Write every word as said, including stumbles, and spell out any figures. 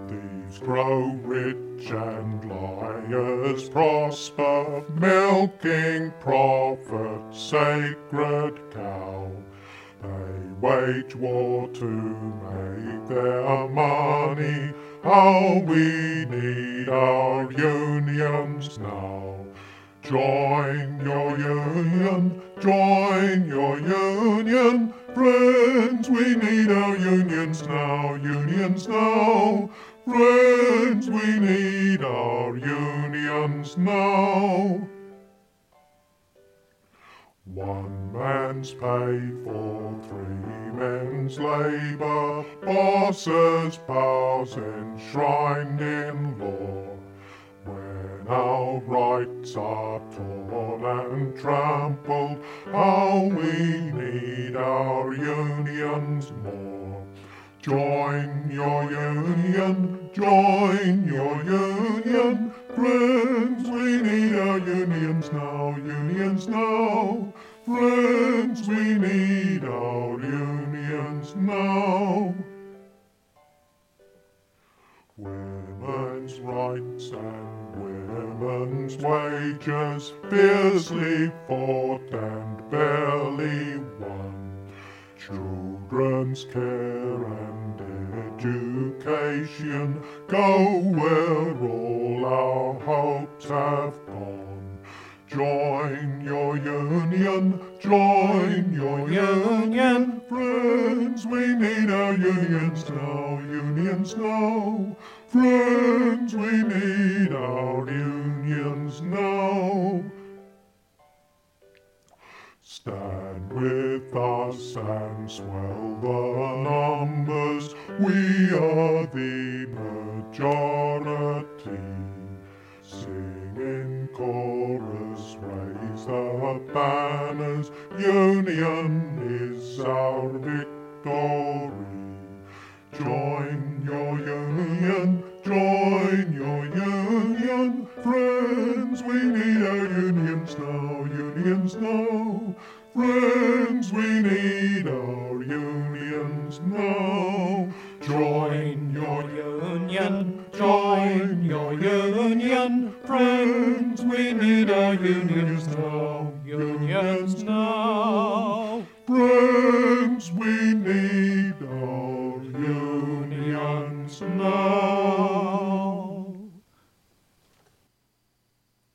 Thieves grow rich and liars prosper, milking profit's sacred cow. They wage war to make their money. How we need our unions now. Join your union, join your union. Friends, we need our unions now, unions now. Friends, we need our unions now. One man's pay for three men's labour, bosses' powers enshrined in law. When our rights are torn and trampled, how we need our unions more. Join your union, join your union. Friends, we need our unions now, unions now. Friends, we need our unions now. Women's rights and women's wages, fiercely fought and barely won. Children's care and education go where all our hopes have gone. Join your union, join your union. Friends, we need our unions now, unions now. Friends, we need our unions now. Stand with us and swell the numbers. We are the majority. Sing in chorus, raise the banners. Union is our victory. Join your union, join your union. Friends, we need our unions now, unions now. Friends, we need our unions now. Join your union, join your union. Friends, we need our unions now, unions now. Friends, we need